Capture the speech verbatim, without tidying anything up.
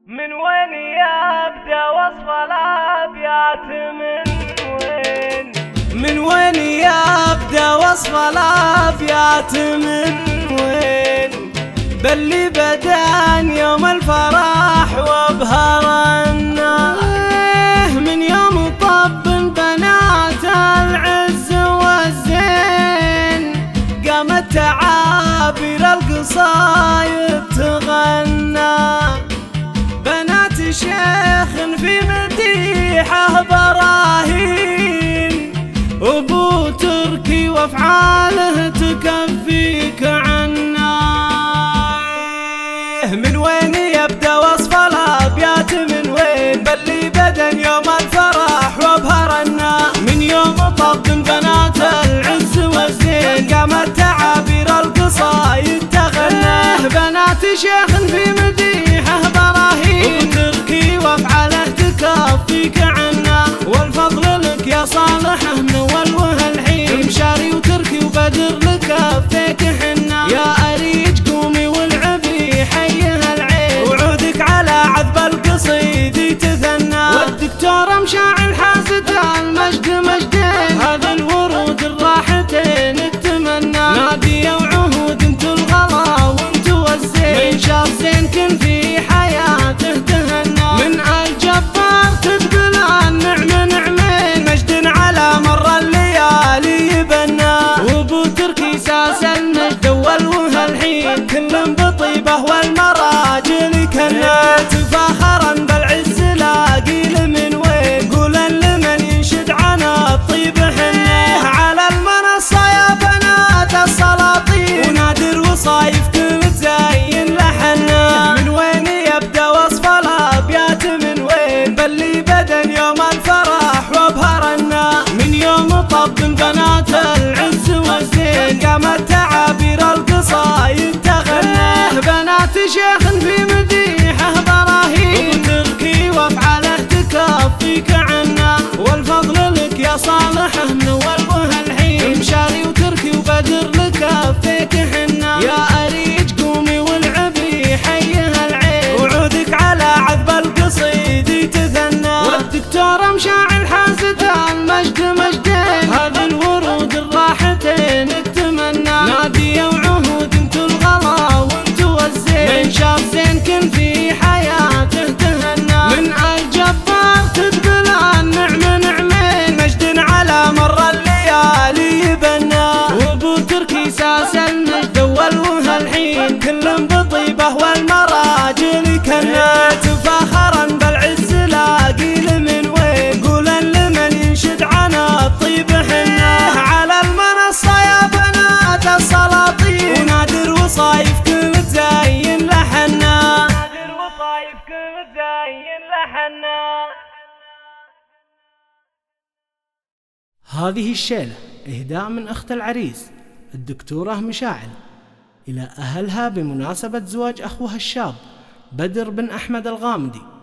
من وين يبدأ وصف الأبيات؟ من وين من وين يبدأ وصف الأبيات؟ من وين بلي بدان يوم الفرح وابهرنا، من يوم طب بنات العز والزين قامت تعابير القصايد تغنى، بنات شيخ في مديحه براهين، أبو تركي وافعاله تكفيك عنا. من وين يبدأ وصف الأبيات؟ من وين بلي بدن يوم الفرح وابهرنا، من يوم طب بنات العز والزين قامت تعابير القصايد تغنى، بنات شيخ في مديحه براهين، تركي وافعاله تكفيك عنا، والفضل لك يا صالح من اول وهالحين، مشاري وتركي وبدر لك كفيك حنا، يا اريج قومي والعبي حيها العين، وعودك على عذب القصيد تثنى، والدكتور مشاعل حازت المجد مجدين، هذا الورود الراحتين اتمنى، نادية وعهود انتو الغلا وانتو الزين، من شاف زين كن في حياته تهنى، من الجبار تقبل النعمة نعمين، مجد على مر الليالي يبنى، وابو تركي ساس المجد اول وهالحين، كل بطيبه والمراجل كنا، تفاخرا بالعز لاقيل من وين، قولا لمن ينشد عن الطيب حنيه، على المنصة يا بنات السلاطين، ونادر وصايف كل تزين لحنا. من وين يبدأ وصف الأبيات؟ من وين بلي بدن يوم الفرح وابهرنا، من يوم طب بنات العز والزين قامت تعابير القصايد تغنى، بنات شيخ في مديحه براهين، تركي وافعاله تكفيك عنا، والفضل لك يا صالح من اول وهالحين، مشاري وتركي وبدر لك كفيك حنا، يا اريج قومي والعبي حيها العين، وعودك على عذب القصيد تثنى، والدكتور مشاعل حازت المجد مجدين، هذا الورود الراحتين اتمنى، نادية وعهود انتو الغلا وانتو الزين، من شاف زين كن في حياته تهنى، من الجبار تقبل النعمة نعمين، مجد على مر الليالي يبنى، وابو تركي ساس المجد اول وهالحين، كل بطيبه والمراجل كنا، تفاخرا بالعز لاقيل من وين، قولا لمن ينشد عن الطيب حناه، على المنصة يا بنات السلاطين، ونادر وصايف كل تزين لحنا، نادر وصايف كل تزين لحنا. هذه الشيلة إهداء من أخت العريس الدكتورة مشاعل إلى أهلها بمناسبة زواج أخوها الشاب بدر بن أحمد الغامدي.